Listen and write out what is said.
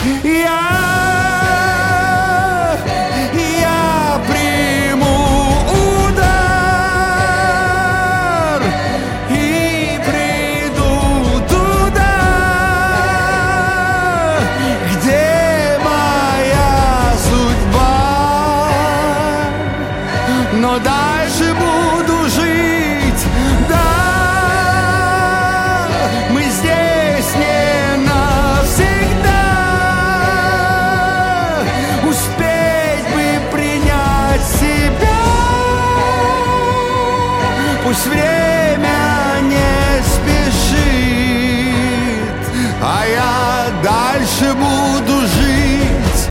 Я приму удар и приду туда, где моя судьба. Но дальше буду жить, да, мы здесь не навсегда. Успеть бы принять себя, пусть время